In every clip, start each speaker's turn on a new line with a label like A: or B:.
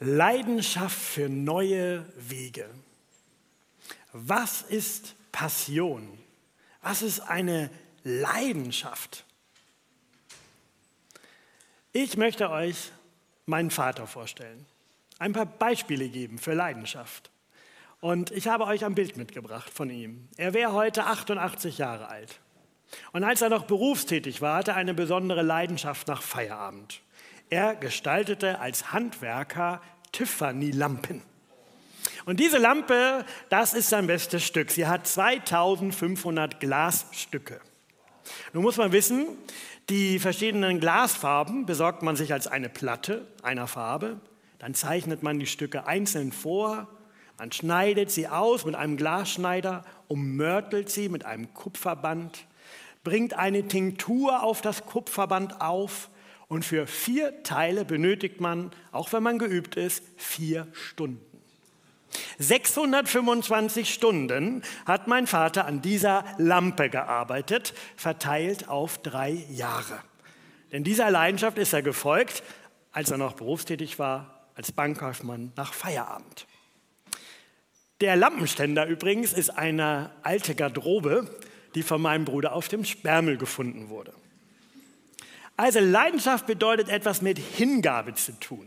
A: Leidenschaft für neue Wege. Was ist Passion? Was ist eine Leidenschaft? Ich möchte euch meinen Vater vorstellen, ein paar Beispiele geben für Leidenschaft. Und ich habe euch ein Bild mitgebracht von ihm. Er wäre heute 88 Jahre alt. Und als er noch berufstätig war, hatte er eine besondere Leidenschaft nach Feierabend. Er gestaltete als Handwerker Tiffany-Lampen. Und diese Lampe, das ist sein bestes Stück. Sie hat 2500 Glasstücke. Nun muss man wissen, die verschiedenen Glasfarben besorgt man sich als eine Platte einer Farbe. Dann zeichnet man die Stücke einzeln vor. Man schneidet sie aus mit einem Glasschneider, ummörtelt sie mit einem Kupferband, bringt eine Tinktur auf das Kupferband auf und für 4 Teile benötigt man, auch wenn man geübt ist, 4 Stunden. 625 Stunden hat mein Vater an dieser Lampe gearbeitet, verteilt auf 3 Jahre. Denn dieser Leidenschaft ist er gefolgt, als er noch berufstätig war, als Bankkaufmann nach Feierabend. Der Lampenständer übrigens ist eine alte Garderobe, die von meinem Bruder auf dem Sperrmüll gefunden wurde. Also Leidenschaft bedeutet etwas mit Hingabe zu tun.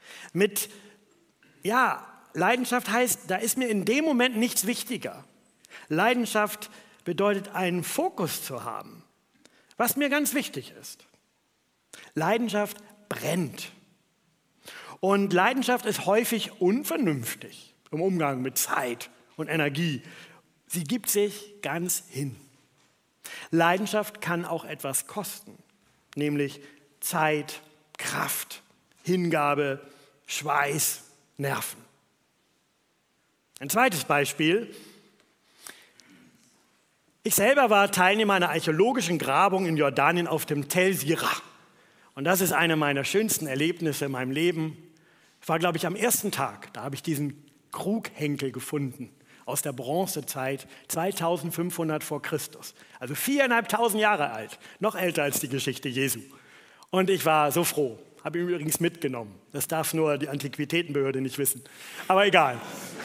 A: Leidenschaft heißt, da ist mir in dem Moment nichts wichtiger. Leidenschaft bedeutet, einen Fokus zu haben, was mir ganz wichtig ist. Leidenschaft brennt. Und Leidenschaft ist häufig unvernünftig im Umgang mit Zeit und Energie. Sie gibt sich ganz hin. Leidenschaft kann auch etwas kosten, nämlich Zeit, Kraft, Hingabe, Schweiß, Nerven. Ein zweites Beispiel. Ich selber war Teilnehmer einer archäologischen Grabung in Jordanien auf dem Tel Sira. Und das ist eine meiner schönsten Erlebnisse in meinem Leben. Ich war, glaube ich, am ersten Tag, da habe ich diesen Krughenkel gefunden aus der Bronzezeit, 2500 vor Christus. Also 4.500 Jahre alt, noch älter als die Geschichte Jesu. Und ich war so froh, habe ihn übrigens mitgenommen. Das darf nur die Antiquitätenbehörde nicht wissen. Aber egal.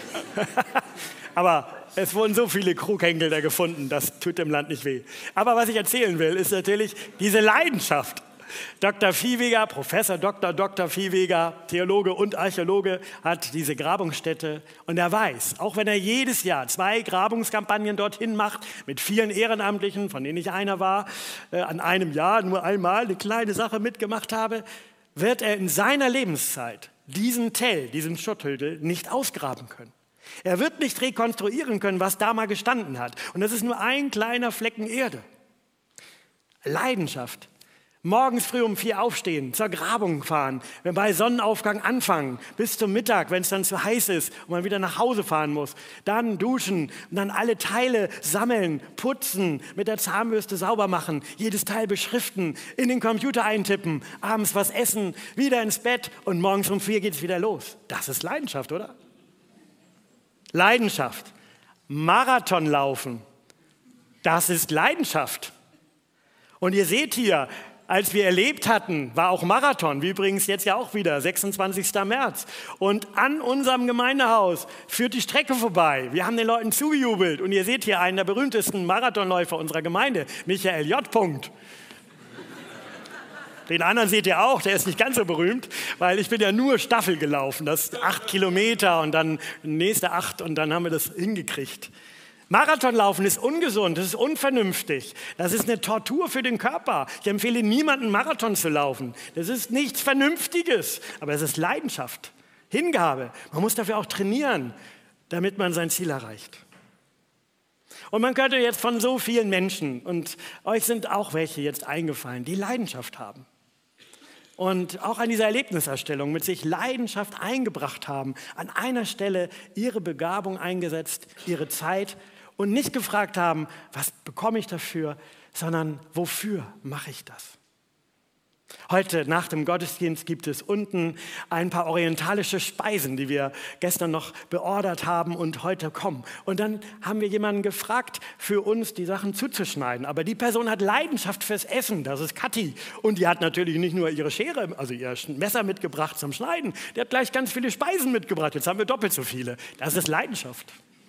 A: Aber es wurden so viele Krughenkel da gefunden, das tut dem Land nicht weh. Aber was ich erzählen will, ist natürlich diese Leidenschaft. Dr. Viehweger, Professor Dr. Viehweger, Theologe und Archäologe, hat diese Grabungsstätte und er weiß, auch wenn er jedes Jahr 2 Grabungskampagnen dorthin macht, mit vielen Ehrenamtlichen, von denen ich einer war, an einem Jahr nur einmal eine kleine Sache mitgemacht habe, wird er in seiner Lebenszeit diesen Tell, diesen Schutthügel nicht ausgraben können. Er wird nicht rekonstruieren können, was da mal gestanden hat. Und das ist nur ein kleiner Flecken Erde. Leidenschaft. Morgens früh um 4 aufstehen, zur Grabung fahren, bei Sonnenaufgang anfangen, bis zum Mittag, wenn es dann zu heiß ist und man wieder nach Hause fahren muss. Dann duschen und dann alle Teile sammeln, putzen, mit der Zahnbürste sauber machen, jedes Teil beschriften, in den Computer eintippen, abends was essen, wieder ins Bett und morgens um 4 geht es wieder los. Das ist Leidenschaft, oder? Leidenschaft. Marathon laufen. Das ist Leidenschaft. Und ihr seht hier, als wir erlebt hatten, war auch Marathon, wie übrigens jetzt ja auch wieder, 26. März. Und an unserem Gemeindehaus führt die Strecke vorbei. Wir haben den Leuten zugejubelt. Und ihr seht hier einen der berühmtesten Marathonläufer unserer Gemeinde, Michael J. Den anderen seht ihr auch, der ist nicht ganz so berühmt, weil ich bin ja nur Staffel gelaufen. Das ist 8 Kilometer und dann nächste 8 und dann haben wir das hingekriegt. Marathonlaufen ist ungesund, das ist unvernünftig. Das ist eine Tortur für den Körper. Ich empfehle niemandem, Marathon zu laufen. Das ist nichts Vernünftiges, aber es ist Leidenschaft, Hingabe. Man muss dafür auch trainieren, damit man sein Ziel erreicht. Und man könnte jetzt von so vielen Menschen, und euch sind auch welche jetzt eingefallen, die Leidenschaft haben. Und auch an dieser Erlebniserstellung mit sich Leidenschaft eingebracht haben, an einer Stelle ihre Begabung eingesetzt, ihre Zeit und nicht gefragt haben, was bekomme ich dafür, sondern wofür mache ich das? Heute nach dem Gottesdienst gibt es unten ein paar orientalische Speisen, die wir gestern noch beordert haben und heute kommen. Und dann haben wir jemanden gefragt, für uns die Sachen zuzuschneiden. Aber die Person hat Leidenschaft fürs Essen, das ist Kathi. Und die hat natürlich nicht nur ihre Schere, also ihr Messer mitgebracht zum Schneiden, die hat gleich ganz viele Speisen mitgebracht. Jetzt haben wir doppelt so viele. Das ist Leidenschaft.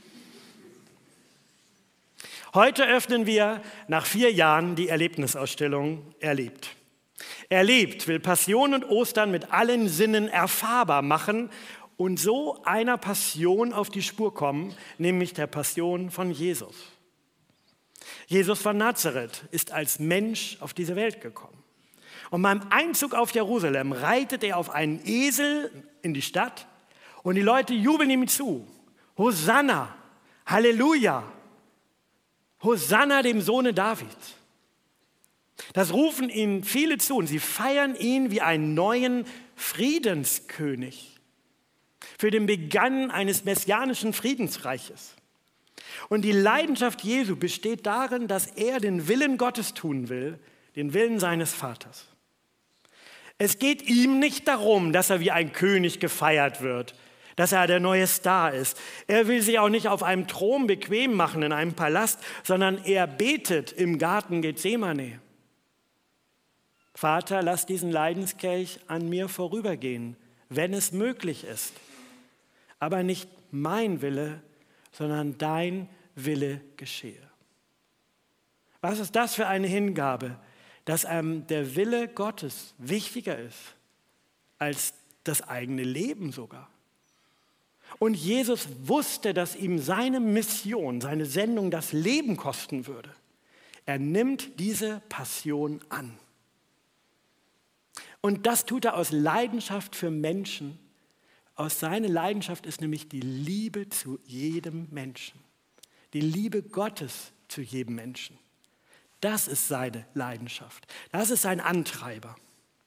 A: Heute öffnen wir nach 4 Jahren die Erlebnisausstellung Erlebt. Erlebt will Passion und Ostern mit allen Sinnen erfahrbar machen und so einer Passion auf die Spur kommen, nämlich der Passion von Jesus. Jesus von Nazareth ist als Mensch auf diese Welt gekommen. Und beim Einzug auf Jerusalem reitet er auf einen Esel in die Stadt und die Leute jubeln ihm zu. Hosanna, Halleluja, Hosanna dem Sohne Davids. Das rufen ihnen viele zu und sie feiern ihn wie einen neuen Friedenskönig für den Beginn eines messianischen Friedensreiches. Und die Leidenschaft Jesu besteht darin, dass er den Willen Gottes tun will, den Willen seines Vaters. Es geht ihm nicht darum, dass er wie ein König gefeiert wird, dass er der neue Star ist. Er will sich auch nicht auf einem Thron bequem machen in einem Palast, sondern er betet im Garten Gethsemane. Vater, lass diesen Leidenskelch an mir vorübergehen, wenn es möglich ist. Aber nicht mein Wille, sondern dein Wille geschehe. Was ist das für eine Hingabe, dass einem der Wille Gottes wichtiger ist als das eigene Leben sogar? Und Jesus wusste, dass ihm seine Mission, seine Sendung das Leben kosten würde. Er nimmt diese Passion an. Und das tut er aus Leidenschaft für Menschen. Aus seiner Leidenschaft ist nämlich die Liebe zu jedem Menschen. Die Liebe Gottes zu jedem Menschen. Das ist seine Leidenschaft. Das ist sein Antreiber.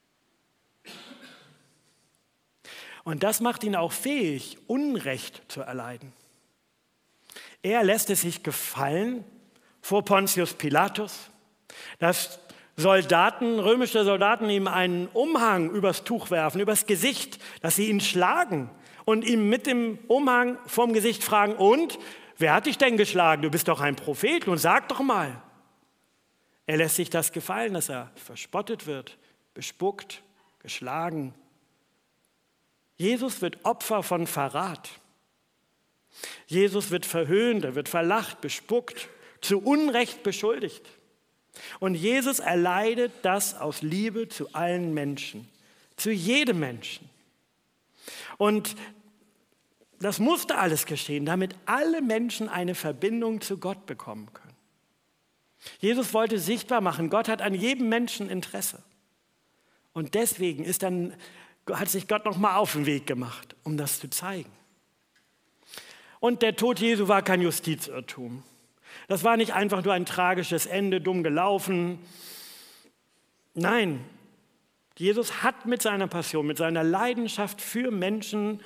A: Und das macht ihn auch fähig, Unrecht zu erleiden. Er lässt es sich gefallen vor Pontius Pilatus, dass römische Soldaten ihm einen Umhang übers Tuch werfen, übers Gesicht, dass sie ihn schlagen und ihm mit dem Umhang vorm Gesicht fragen, und, wer hat dich denn geschlagen? Du bist doch ein Prophet, nun sag doch mal. Er lässt sich das gefallen, dass er verspottet wird, bespuckt, geschlagen. Jesus wird Opfer von Verrat. Jesus wird verhöhnt, er wird verlacht, bespuckt, zu Unrecht beschuldigt. Und Jesus erleidet das aus Liebe zu allen Menschen, zu jedem Menschen. Und das musste alles geschehen, damit alle Menschen eine Verbindung zu Gott bekommen können. Jesus wollte sichtbar machen, Gott hat an jedem Menschen Interesse. Und deswegen hat sich Gott nochmal auf den Weg gemacht, um das zu zeigen. Und der Tod Jesu war kein Justizirrtum. Das war nicht einfach nur ein tragisches Ende, dumm gelaufen. Nein, Jesus hat mit seiner Passion, mit seiner Leidenschaft für Menschen,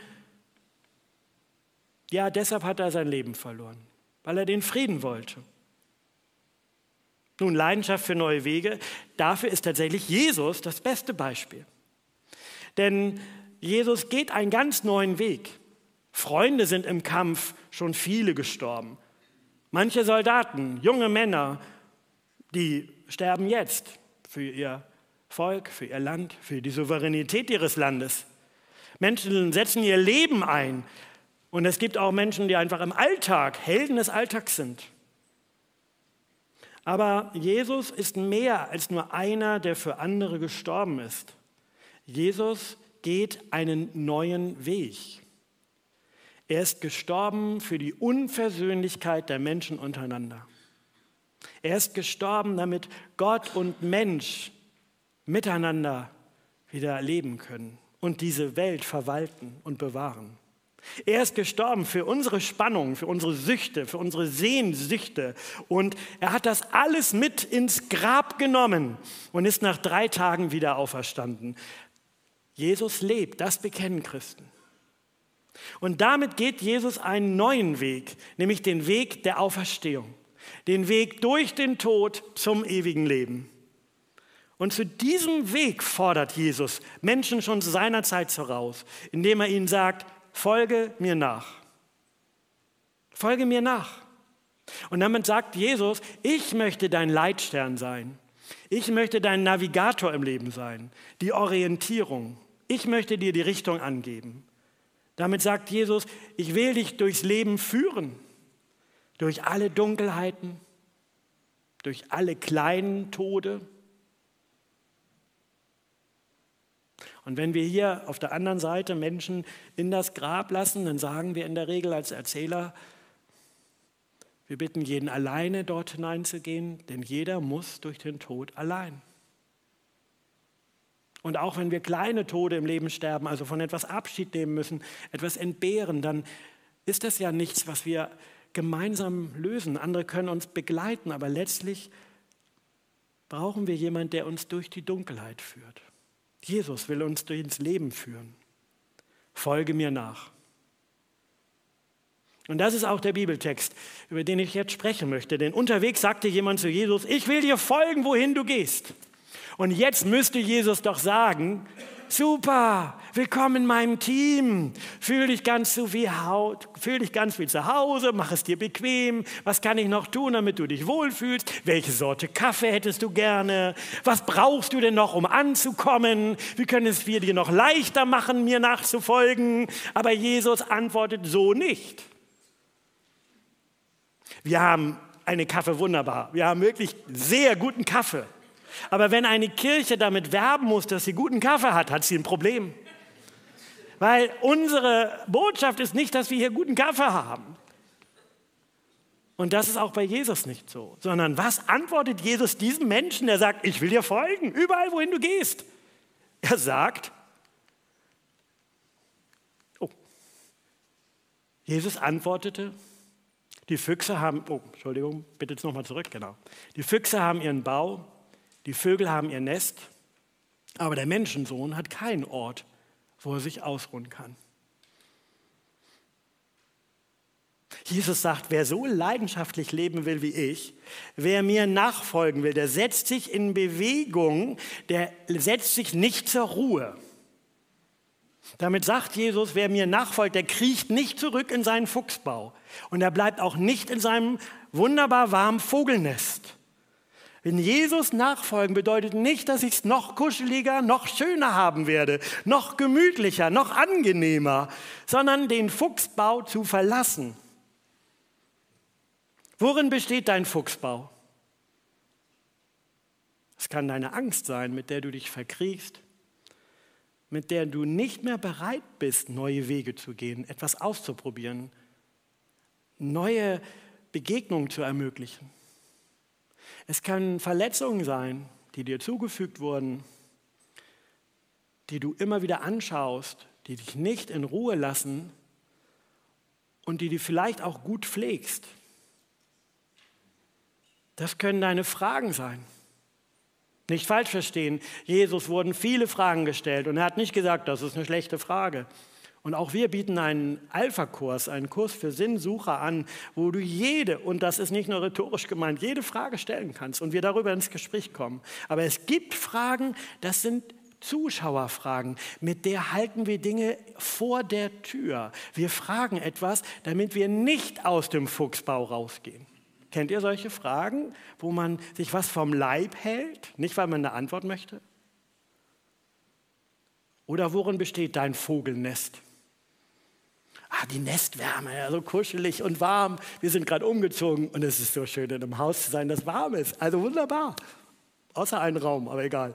A: ja, deshalb hat er sein Leben verloren, weil er den Frieden wollte. Nun, Leidenschaft für neue Wege, dafür ist tatsächlich Jesus das beste Beispiel. Denn Jesus geht einen ganz neuen Weg. Freunde sind im Kampf schon viele gestorben. Manche Soldaten, junge Männer, die sterben jetzt für ihr Volk, für ihr Land, für die Souveränität ihres Landes. Menschen setzen ihr Leben ein. Und es gibt auch Menschen, die einfach im Alltag, Helden des Alltags sind. Aber Jesus ist mehr als nur einer, der für andere gestorben ist. Jesus geht einen neuen Weg. Er ist gestorben für die Unversöhnlichkeit der Menschen untereinander. Er ist gestorben, damit Gott und Mensch miteinander wieder leben können und diese Welt verwalten und bewahren. Er ist gestorben für unsere Spannung, für unsere Süchte, für unsere Sehnsüchte. Und er hat das alles mit ins Grab genommen und ist nach 3 Tagen wieder auferstanden. Jesus lebt, das bekennen Christen. Und damit geht Jesus einen neuen Weg, nämlich den Weg der Auferstehung, den Weg durch den Tod zum ewigen Leben. Und zu diesem Weg fordert Jesus Menschen schon zu seiner Zeit voraus, indem er ihnen sagt, folge mir nach. Folge mir nach. Und damit sagt Jesus, ich möchte dein Leitstern sein. Ich möchte dein Navigator im Leben sein, die Orientierung. Ich möchte dir die Richtung angeben. Damit sagt Jesus, ich will dich durchs Leben führen, durch alle Dunkelheiten, durch alle kleinen Tode. Und wenn wir hier auf der anderen Seite Menschen in das Grab lassen, dann sagen wir in der Regel als Erzähler, wir bitten jeden alleine dort hineinzugehen, denn jeder muss durch den Tod allein. Und auch wenn wir kleine Tode im Leben sterben, also von etwas Abschied nehmen müssen, etwas entbehren, dann ist das ja nichts, was wir gemeinsam lösen. Andere können uns begleiten, aber letztlich brauchen wir jemanden, der uns durch die Dunkelheit führt. Jesus will uns durch ins Leben führen. Folge mir nach. Und das ist auch der Bibeltext, über den ich jetzt sprechen möchte. Denn unterwegs sagte jemand zu Jesus, ich will dir folgen, wohin du gehst. Und jetzt müsste Jesus doch sagen, super, willkommen in meinem Team. Fühl dich ganz wie zu Hause, mach es dir bequem. Was kann ich noch tun, damit du dich wohlfühlst? Welche Sorte Kaffee hättest du gerne? Was brauchst du denn noch, um anzukommen? Wie können es wir dir noch leichter machen, mir nachzufolgen? Aber Jesus antwortet so nicht. Wir haben einen Kaffee wunderbar. Wir haben wirklich sehr guten Kaffee. Aber wenn eine Kirche damit werben muss, dass sie guten Kaffee hat, hat sie ein Problem. Weil unsere Botschaft ist nicht, dass wir hier guten Kaffee haben. Und das ist auch bei Jesus nicht so. Sondern was antwortet Jesus diesem Menschen, der sagt, ich will dir folgen, überall, wohin du gehst? Er sagt, Jesus antwortete, die Füchse haben, bitte jetzt nochmal zurück, genau. Die Füchse haben ihren Bau, die Vögel haben ihr Nest, aber der Menschensohn hat keinen Ort, wo er sich ausruhen kann. Jesus sagt, wer so leidenschaftlich leben will wie ich, wer mir nachfolgen will, der setzt sich in Bewegung, der setzt sich nicht zur Ruhe. Damit sagt Jesus, wer mir nachfolgt, der kriecht nicht zurück in seinen Fuchsbau und er bleibt auch nicht in seinem wunderbar warmen Vogelnest. Wenn Jesus nachfolgen bedeutet nicht, dass ich es noch kuscheliger, noch schöner haben werde, noch gemütlicher, noch angenehmer, sondern den Fuchsbau zu verlassen. Worin besteht dein Fuchsbau? Es kann deine Angst sein, mit der du dich verkriechst, mit der du nicht mehr bereit bist, neue Wege zu gehen, etwas auszuprobieren, neue Begegnungen zu ermöglichen. Es können Verletzungen sein, die dir zugefügt wurden, die du immer wieder anschaust, die dich nicht in Ruhe lassen und die du vielleicht auch gut pflegst. Das können deine Fragen sein. Nicht falsch verstehen, Jesus wurden viele Fragen gestellt und er hat nicht gesagt, das ist eine schlechte Frage. Und auch wir bieten einen Alpha-Kurs, einen Kurs für Sinnsucher an, wo du jede, und das ist nicht nur rhetorisch gemeint, jede Frage stellen kannst und wir darüber ins Gespräch kommen. Aber es gibt Fragen, das sind Zuschauerfragen, mit der halten wir Dinge vor der Tür. Wir fragen etwas, damit wir nicht aus dem Fuchsbau rausgehen. Kennt ihr solche Fragen, wo man sich was vom Leib hält, nicht weil man eine Antwort möchte? Oder worin besteht dein Vogelnest? Die Nestwärme, so kuschelig und warm. Wir sind gerade umgezogen und es ist so schön, in einem Haus zu sein, das warm ist. Also wunderbar. Außer einen Raum, aber egal.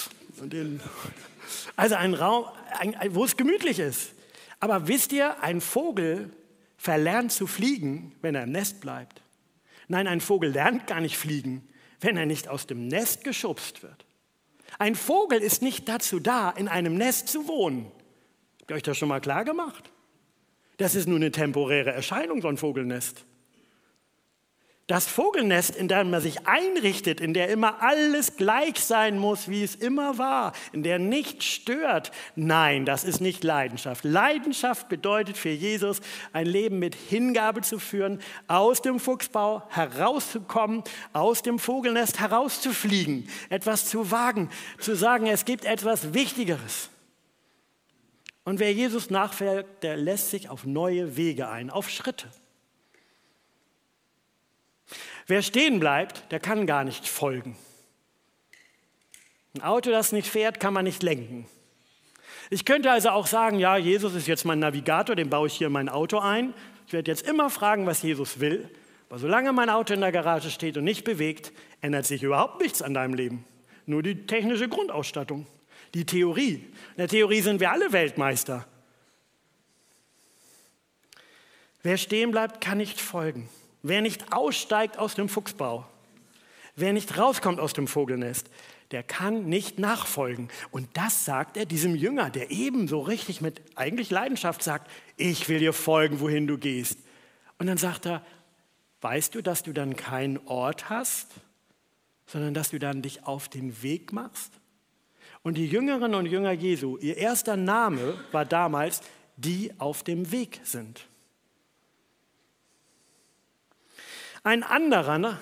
A: Also ein Raum, wo es gemütlich ist. Aber wisst ihr, ein Vogel verlernt zu fliegen, wenn er im Nest bleibt. Nein, ein Vogel lernt gar nicht fliegen, wenn er nicht aus dem Nest geschubst wird. Ein Vogel ist nicht dazu da, in einem Nest zu wohnen. Habt ihr euch das schon mal klar gemacht? Das ist nur eine temporäre Erscheinung, so ein Vogelnest. Das Vogelnest, in dem man sich einrichtet, in der immer alles gleich sein muss, wie es immer war, in der nichts stört. Nein, das ist nicht Leidenschaft. Leidenschaft bedeutet für Jesus, ein Leben mit Hingabe zu führen, aus dem Fuchsbau herauszukommen, aus dem Vogelnest herauszufliegen, etwas zu wagen, zu sagen, es gibt etwas Wichtigeres. Und wer Jesus nachfolgt, der lässt sich auf neue Wege ein, auf Schritte. Wer stehen bleibt, der kann gar nicht folgen. Ein Auto, das nicht fährt, kann man nicht lenken. Ich könnte also auch sagen, ja, Jesus ist jetzt mein Navigator, den baue ich hier in mein Auto ein. Ich werde jetzt immer fragen, was Jesus will. Aber solange mein Auto in der Garage steht und nicht bewegt, ändert sich überhaupt nichts an deinem Leben. Nur die technische Grundausstattung, die Theorie. In der Theorie sind wir alle Weltmeister. Wer stehen bleibt, kann nicht folgen. Wer nicht aussteigt aus dem Fuchsbau, wer nicht rauskommt aus dem Vogelnest, der kann nicht nachfolgen. Und das sagt er diesem Jünger, der eben so richtig mit eigentlich Leidenschaft sagt, ich will dir folgen, wohin du gehst. Und dann sagt er, weißt du, dass du dann keinen Ort hast, sondern dass du dann dich auf den Weg machst? Und die Jüngerinnen und Jünger Jesu, ihr erster Name war damals, die auf dem Weg sind. Einen anderen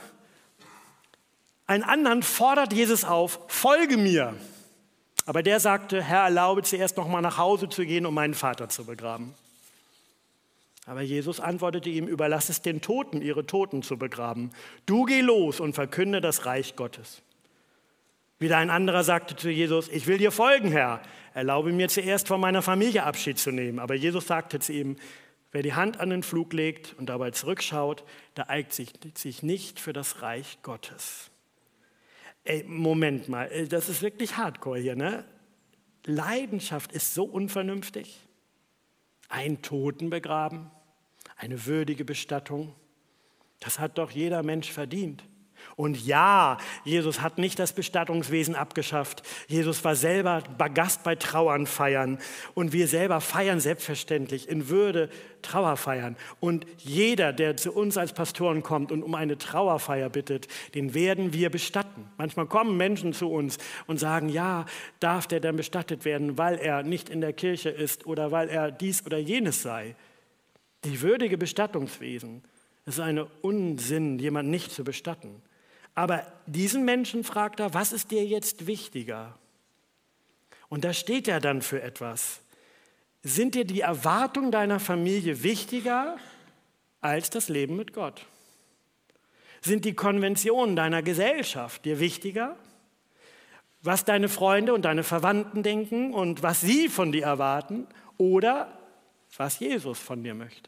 A: fordert Jesus auf, folge mir. Aber der sagte, Herr, erlaube zuerst noch mal nach Hause zu gehen, um meinen Vater zu begraben. Aber Jesus antwortete ihm, überlass es den Toten, ihre Toten zu begraben. Du geh los und verkünde das Reich Gottes. Wieder ein anderer sagte zu Jesus, ich will dir folgen, Herr. Erlaube mir zuerst von meiner Familie Abschied zu nehmen. Aber Jesus sagte zu ihm, wer die Hand an den Flug legt und dabei zurückschaut, der eignet sich nicht für das Reich Gottes. Ey, Moment mal, das ist wirklich hardcore hier, ne? Leidenschaft ist so unvernünftig. Einen Toten begraben, eine würdige Bestattung, das hat doch jeder Mensch verdient. Und ja, Jesus hat nicht das Bestattungswesen abgeschafft. Jesus war selber Gast bei Trauernfeiern. Und wir selber feiern selbstverständlich in Würde Trauerfeiern. Und jeder, der zu uns als Pastoren kommt und um eine Trauerfeier bittet, den werden wir bestatten. Manchmal kommen Menschen zu uns und sagen, ja, darf der dann bestattet werden, weil er nicht in der Kirche ist oder weil er dies oder jenes sei. Die würdige Bestattungswesen, es ist ein Unsinn, jemanden nicht zu bestatten. Aber diesen Menschen fragt er, was ist dir jetzt wichtiger? Und da steht er dann für etwas. Sind dir die Erwartungen deiner Familie wichtiger als das Leben mit Gott? Sind die Konventionen deiner Gesellschaft dir wichtiger? Was deine Freunde und deine Verwandten denken und was sie von dir erwarten oder was Jesus von dir möchte?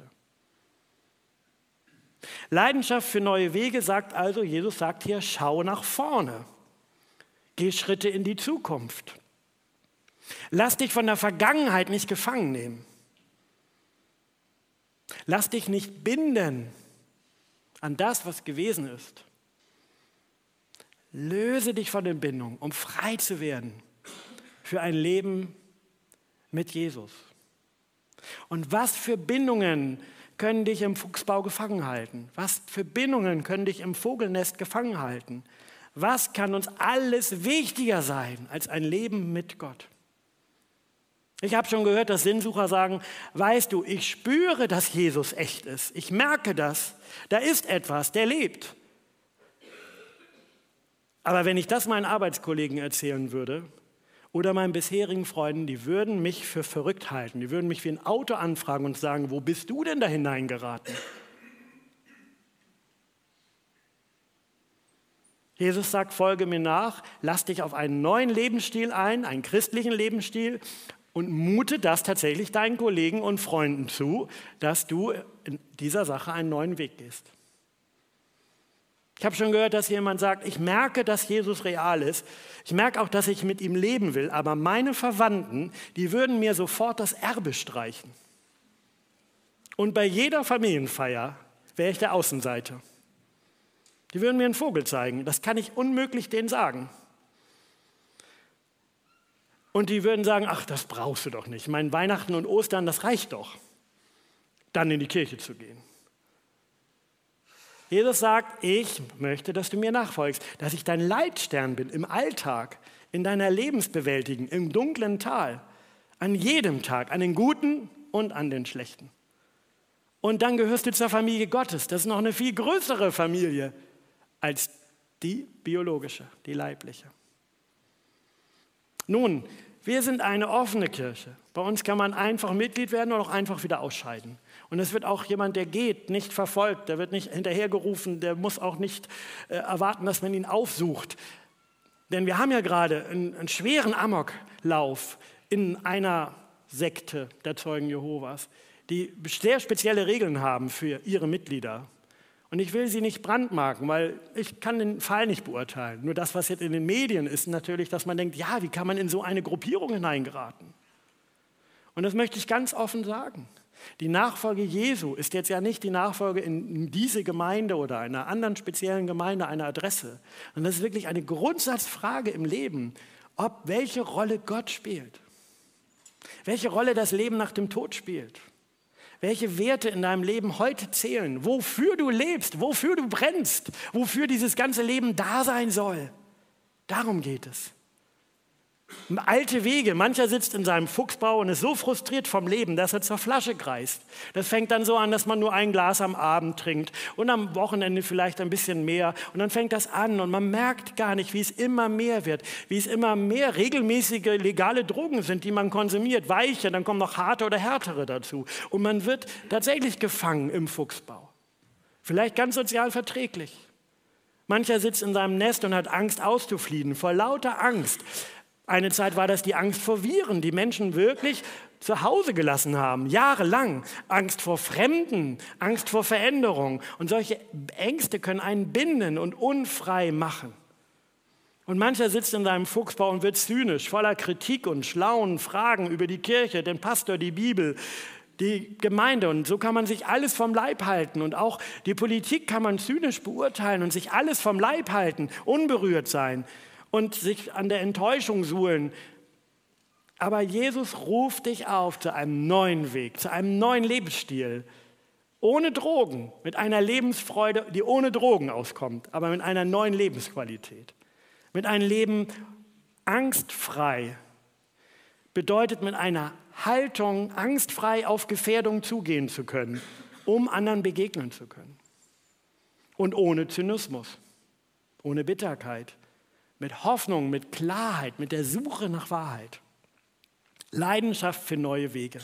A: Leidenschaft für neue Wege sagt also, Jesus sagt hier, schau nach vorne. Geh Schritte in die Zukunft. Lass dich von der Vergangenheit nicht gefangen nehmen. Lass dich nicht binden an das, was gewesen ist. Löse dich von den Bindungen, um frei zu werden für ein Leben mit Jesus. Und was für Bindungen können dich im Fuchsbau gefangen halten? Was für Bindungen können dich im Vogelnest gefangen halten? Was kann uns alles wichtiger sein als ein Leben mit Gott? Ich habe schon gehört, dass Sinnsucher sagen, weißt du, ich spüre, dass Jesus echt ist. Ich merke das. Da ist etwas, der lebt. Aber wenn ich das meinen Arbeitskollegen erzählen würde oder meinen bisherigen Freunden, die würden mich für verrückt halten. Die würden mich wie ein Auto anfragen und sagen, wo bist du denn da hineingeraten? Jesus sagt, folge mir nach, lass dich auf einen neuen Lebensstil ein, einen christlichen Lebensstil und mute das tatsächlich deinen Kollegen und Freunden zu, dass du in dieser Sache einen neuen Weg gehst. Ich habe schon gehört, dass jemand sagt, ich merke, dass Jesus real ist. Ich merke auch, dass ich mit ihm leben will, aber meine Verwandten, die würden mir sofort das Erbe streichen. Und bei jeder Familienfeier wäre ich der Außenseiter. Die würden mir einen Vogel zeigen. Das kann ich unmöglich denen sagen. Und die würden sagen, ach, das brauchst du doch nicht. Mein Weihnachten und Ostern, das reicht doch, dann in die Kirche zu gehen. Jesus sagt, ich möchte, dass du mir nachfolgst, dass ich dein Leitstern bin im Alltag, in deiner Lebensbewältigung, im dunklen Tal, an jedem Tag, an den guten und an den schlechten. Und dann gehörst du zur Familie Gottes. Das ist noch eine viel größere Familie als die biologische, die leibliche. Nun, wir sind eine offene Kirche. Bei uns kann man einfach Mitglied werden oder auch einfach wieder ausscheiden. Und es wird auch jemand, der geht, nicht verfolgt, der wird nicht hinterhergerufen, der muss auch nicht erwarten, dass man ihn aufsucht. Denn wir haben ja gerade einen schweren Amoklauf in einer Sekte der Zeugen Jehovas, die sehr spezielle Regeln haben für ihre Mitglieder. Und ich will sie nicht brandmarken, weil ich kann den Fall nicht beurteilen. Nur das, was jetzt in den Medien ist, natürlich, dass man denkt, ja, wie kann man in so eine Gruppierung hineingeraten? Und das möchte ich ganz offen sagen. Die Nachfolge Jesu ist jetzt ja nicht die Nachfolge in diese Gemeinde oder einer anderen speziellen Gemeinde, einer Adresse. Und das ist wirklich eine Grundsatzfrage im Leben, welche Rolle Gott spielt. Welche Rolle das Leben nach dem Tod spielt. Welche Werte in deinem Leben heute zählen, wofür du lebst, wofür du brennst, wofür dieses ganze Leben da sein soll. Darum geht es. Alte Wege, mancher sitzt in seinem Fuchsbau und ist so frustriert vom Leben, dass er zur Flasche greift. Das fängt dann so an, dass man nur ein Glas am Abend trinkt und am Wochenende vielleicht ein bisschen mehr. Und dann fängt das an und man merkt gar nicht, wie es immer mehr wird, wie es immer mehr regelmäßige legale Drogen sind, die man konsumiert, weiche, dann kommen noch harte oder härtere dazu. Und man wird tatsächlich gefangen im Fuchsbau. Vielleicht ganz sozial verträglich. Mancher sitzt in seinem Nest und hat Angst auszufliehen, vor lauter Angst. Eine Zeit war das die Angst vor Viren, die Menschen wirklich zu Hause gelassen haben, jahrelang. Angst vor Fremden, Angst vor Veränderung. Und solche Ängste können einen binden und unfrei machen. Und mancher sitzt in seinem Fuchsbau und wird zynisch, voller Kritik und schlauen Fragen über die Kirche, den Pastor, die Bibel, die Gemeinde. Und so kann man sich alles vom Leib halten. Und auch die Politik kann man zynisch beurteilen und sich alles vom Leib halten, unberührt sein. Und sich an der Enttäuschung suhlen. Aber Jesus ruft dich auf zu einem neuen Weg, zu einem neuen Lebensstil. Ohne Drogen, mit einer Lebensfreude, die ohne Drogen auskommt, aber mit einer neuen Lebensqualität. Mit einem Leben angstfrei. Bedeutet mit einer Haltung, angstfrei auf Gefährdung zugehen zu können, um anderen begegnen zu können. Und ohne Zynismus, ohne Bitterkeit. Mit Hoffnung, mit Klarheit, mit der Suche nach Wahrheit. Leidenschaft für neue Wege.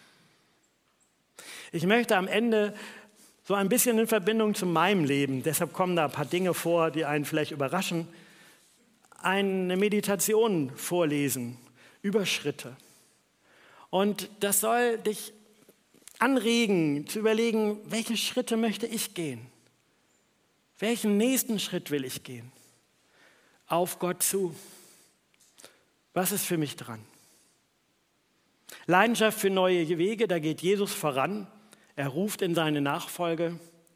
A: Ich möchte am Ende so ein bisschen in Verbindung zu meinem Leben, deshalb kommen da ein paar Dinge vor, die einen vielleicht überraschen, eine Meditation vorlesen über Schritte. Und das soll dich anregen, zu überlegen, welche Schritte möchte ich gehen? Welchen nächsten Schritt will ich gehen? Auf Gott zu. Was ist für mich dran? Leidenschaft für neue Wege, da geht Jesus voran. Er ruft in seine Nachfolge.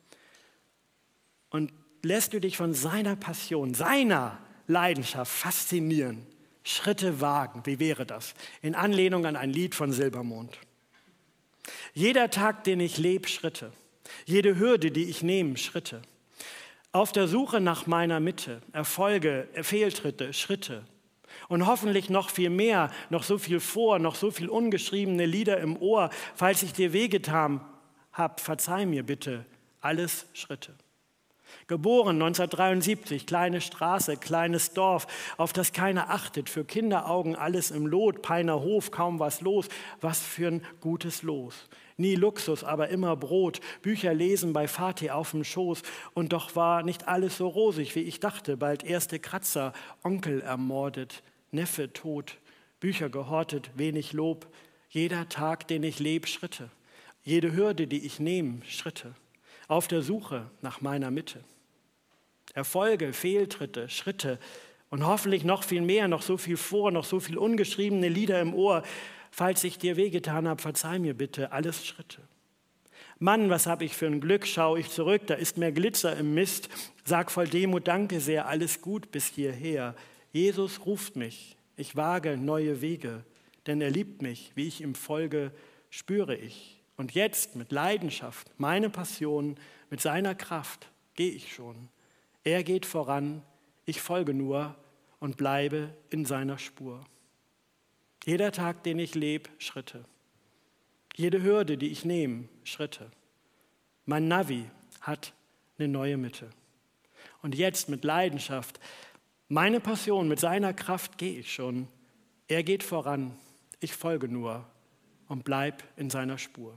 A: Und lässt du dich von seiner Passion, seiner Leidenschaft faszinieren, Schritte wagen, wie wäre das? In Anlehnung an ein Lied von Silbermond. Jeder Tag, den ich lebe, Schritte. Jede Hürde, die ich nehme, Schritte. Auf der Suche nach meiner Mitte, Erfolge, Fehltritte, Schritte. Und hoffentlich noch viel mehr, noch so viel vor, noch so viel ungeschriebene Lieder im Ohr. Falls ich dir wehgetan habe, verzeih mir bitte, alles Schritte. Geboren 1973, kleine Straße, kleines Dorf, auf das keiner achtet, für Kinderaugen alles im Lot, Peiner Hof, kaum was los, was für ein gutes Los. Nie Luxus, aber immer Brot, Bücher lesen bei Vati auf dem Schoß. Und doch war nicht alles so rosig, wie ich dachte. Bald erste Kratzer, Onkel ermordet, Neffe tot, Bücher gehortet, wenig Lob. Jeder Tag, den ich lebe, Schritte. Jede Hürde, die ich nehme, Schritte. Auf der Suche nach meiner Mitte. Erfolge, Fehltritte, Schritte und hoffentlich noch viel mehr, noch so viel vor, noch so viel ungeschriebene Lieder im Ohr. Falls ich dir wehgetan habe, verzeih mir bitte, alles Schritte. Mann, was hab ich für ein Glück, schau ich zurück, da ist mehr Glitzer im Mist. Sag voll Demut, danke sehr, alles gut bis hierher. Jesus ruft mich, ich wage neue Wege, denn er liebt mich, wie ich ihm folge, spüre ich. Und jetzt mit Leidenschaft, meine Passion, mit seiner Kraft gehe ich schon. Er geht voran, ich folge nur und bleibe in seiner Spur. Jeder Tag, den ich lebe, Schritte. Jede Hürde, die ich nehme, Schritte. Mein Navi hat eine neue Mitte. Und jetzt mit Leidenschaft, meine Passion, mit seiner Kraft gehe ich schon. Er geht voran, ich folge nur und bleib in seiner Spur.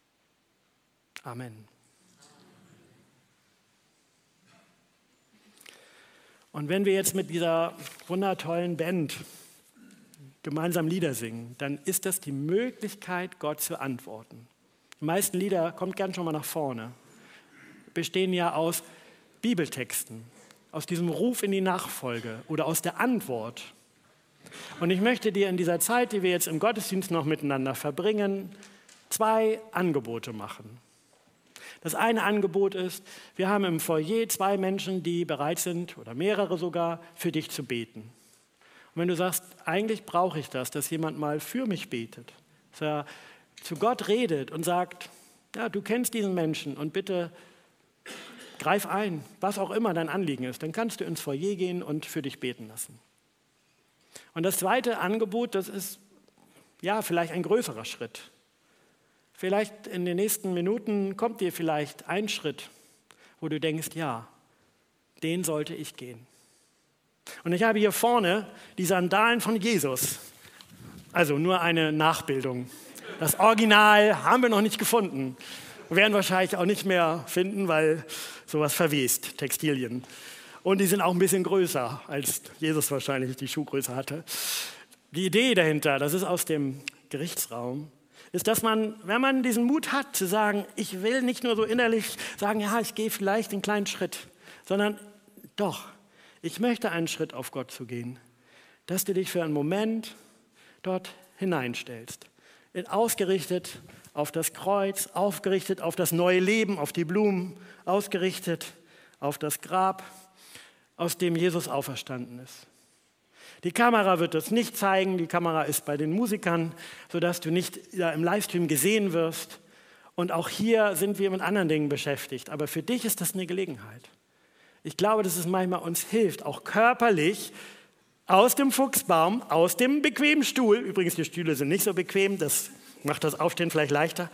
A: Amen. Und wenn wir jetzt mit dieser wundertollen Band gemeinsam Lieder singen, dann ist das die Möglichkeit, Gott zu antworten. Die meisten Lieder, kommt gern schon mal nach vorne, bestehen ja aus Bibeltexten, aus diesem Ruf in die Nachfolge oder aus der Antwort. Und ich möchte dir in dieser Zeit, die wir jetzt im Gottesdienst noch miteinander verbringen, 2 Angebote machen. Das eine Angebot ist, wir haben im Foyer 2 Menschen, die bereit sind, oder mehrere sogar, für dich zu beten. Und wenn du sagst, eigentlich brauche ich das, dass jemand mal für mich betet, dass er zu Gott redet und sagt, ja, du kennst diesen Menschen und bitte greif ein, was auch immer dein Anliegen ist, dann kannst du ins Foyer gehen und für dich beten lassen. Und das zweite Angebot, das ist ja vielleicht ein größerer Schritt. Vielleicht in den nächsten Minuten kommt dir vielleicht ein Schritt, wo du denkst, ja, den sollte ich gehen. Und ich habe hier vorne die Sandalen von Jesus. Also nur eine Nachbildung. Das Original haben wir noch nicht gefunden. Wir werden wahrscheinlich auch nicht mehr finden, weil sowas verwest, Textilien. Und die sind auch ein bisschen größer, als Jesus wahrscheinlich die Schuhgröße hatte. Die Idee dahinter, das ist aus dem Gerichtsraum, ist, dass man, wenn man diesen Mut hat, zu sagen, ich will nicht nur so innerlich sagen, ja, ich gehe vielleicht einen kleinen Schritt, sondern doch, ich möchte einen Schritt auf Gott zu gehen, dass du dich für einen Moment dort hineinstellst. Ausgerichtet auf das Kreuz, aufgerichtet auf das neue Leben, auf die Blumen, ausgerichtet auf das Grab, aus dem Jesus auferstanden ist. Die Kamera wird das nicht zeigen, die Kamera ist bei den Musikern, sodass du nicht im Livestream gesehen wirst. Und auch hier sind wir mit anderen Dingen beschäftigt, aber für dich ist das eine Gelegenheit. Ich glaube, dass es manchmal uns hilft, auch körperlich aus dem Fuchsbaum, aus dem bequemen Stuhl, übrigens die Stühle sind nicht so bequem, das macht das Aufstehen vielleicht leichter,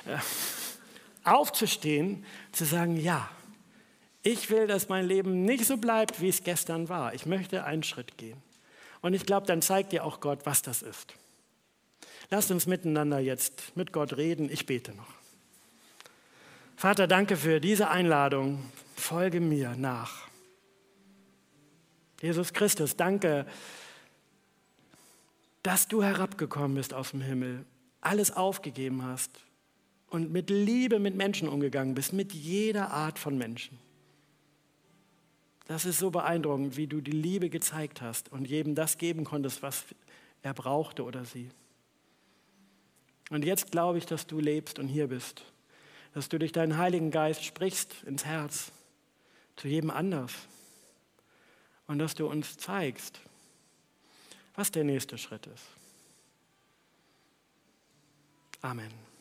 A: aufzustehen, zu sagen, ja, ich will, dass mein Leben nicht so bleibt, wie es gestern war. Ich möchte einen Schritt gehen. Und ich glaube, dann zeigt dir auch Gott, was das ist. Lasst uns miteinander jetzt mit Gott reden. Ich bete noch. Vater, danke für diese Einladung. Folge mir nach. Jesus Christus, danke, dass du herabgekommen bist aus dem Himmel, alles aufgegeben hast und mit Liebe mit Menschen umgegangen bist, mit jeder Art von Menschen. Das ist so beeindruckend, wie du die Liebe gezeigt hast und jedem das geben konntest, was er brauchte oder sie. Und jetzt glaube ich, dass du lebst und hier bist, dass du durch deinen Heiligen Geist sprichst ins Herz, zu jedem anders und dass du uns zeigst, was der nächste Schritt ist. Amen.